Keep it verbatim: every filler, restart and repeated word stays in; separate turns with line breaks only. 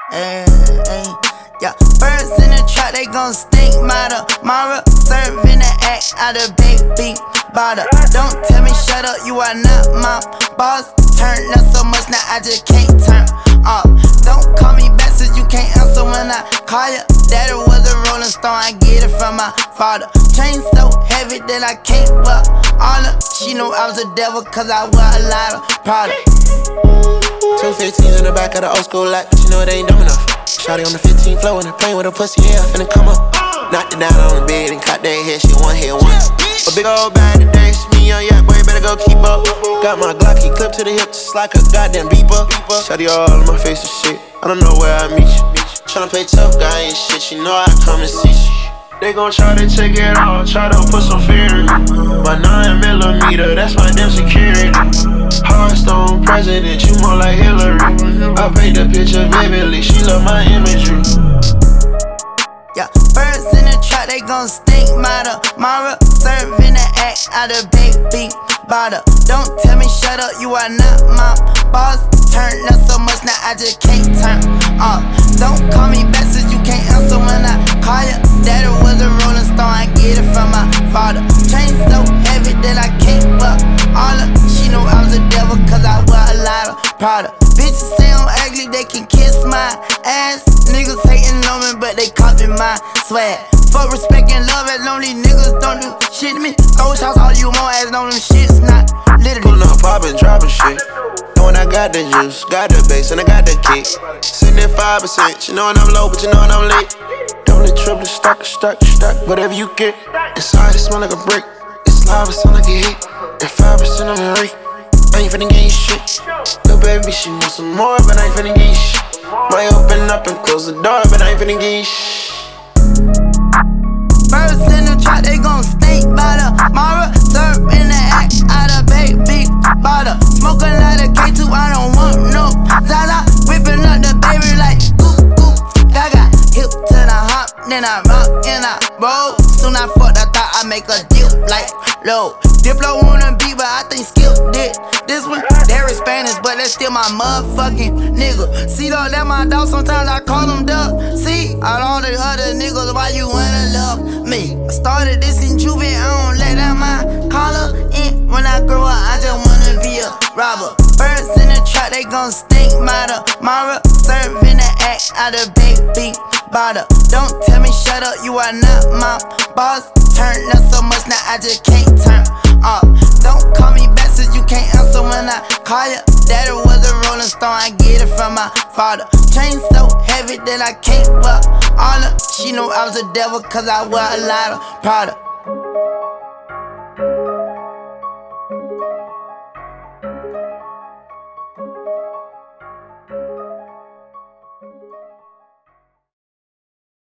Ay, ay, yeah, birds in the trap, they gon' stink. Mata, Mara, serving the act out of baby bottle. Don't tell me shut up, you are not my boss. Turn up so much now I just can't turn off. Don't call me back since you can't answer when I call you. Daddy was a rolling stone, I get it from my father. Chain so heavy that I can't wear all of. She knew I was a devil cause I wear a lot of product.
Two fifteens in the back of the old school lot, but you know it ain't dumb enough. Shawty on the fifteen floor in the plane with a pussy, yeah, finna come up. Knocked it down on the bed and caught that head, she one hit once. A big old bag today, it's me on yak, boy, you better go keep up. Got my Glocky clipped to the hip just like a goddamn beeper. Shawty all in my face and shit, I don't know where I meet you. Tryna play tough guy and shit, you know I come and see you. They gon' try to take it all, try to put some fear in me. My nine millimeter, that's my damn security. Hearthstone president, you more like Hillary. I paint the picture vividly, she love my imagery.
Yeah, birds in the trap, they gon' stink. Mata, Mara, serving the act out of baby bottle. Don't tell me shut up, you are not my boss. Turn up so much now I just can't turn off. Don't call me back since you can't answer when I call you. Daddy was a rolling stone, I get it from my father. Chain so heavy that I can't wear all of. She knew I was a devil cause I wear a lot of product. Bitches say I'm ugly, they can kiss my ass. Niggas hating on me, but they copy my swag. Fuck respect and love as long these niggas don't do shit to me. Throw shots all you want as long them shit's not literally.
Pullin' up, poppin', droppin' shit. Knowin' I got the juice, got the bass, and I got the kick. Sitting at five percent, you knowin' I'm low, but you knowin' I'm late. Don't let triple stack, stack, stack, whatever you get. Inside it smell like a brick. It's live, it sound like a hit. And five percent of it rate. I ain't finna get you shit. Little baby, she wants some more, but I ain't finna get you shit. Might open up and close the door, but I ain't finna get you shit.
Birds in the trap, they gon' stink. Mata, Mara, serving the act out of baby bottle. Smoking like a K two, I don't want no Zaza. Whipping up the baby like goop, goop, gaga. Hip to the hop, then I rock and I roll. Soon I fucked, I thought I make a dip like low. Diplo wanna be, but I think Skip did this one. They're in Spanish, but that's still my motherfucking nigga. See though, that my dog, sometimes I call him Duck. See, all the other niggas, why you wanna love me? I started this in juvie, I don't let that my collar in. When I grow up, I just wanna be a robber. Birds in the trap, they gon' stink. Mata, Mara, serving the act out of baby bottle. Don't tell me shut up, you are not my boss. Turn up so much now I just can't turn off. Don't call me back since you can't answer when I call you. Daddy was a rolling stone, I get it from my father. Chain so heavy that I can't wear all of. She knew I was a devil cause I wear a lot of product.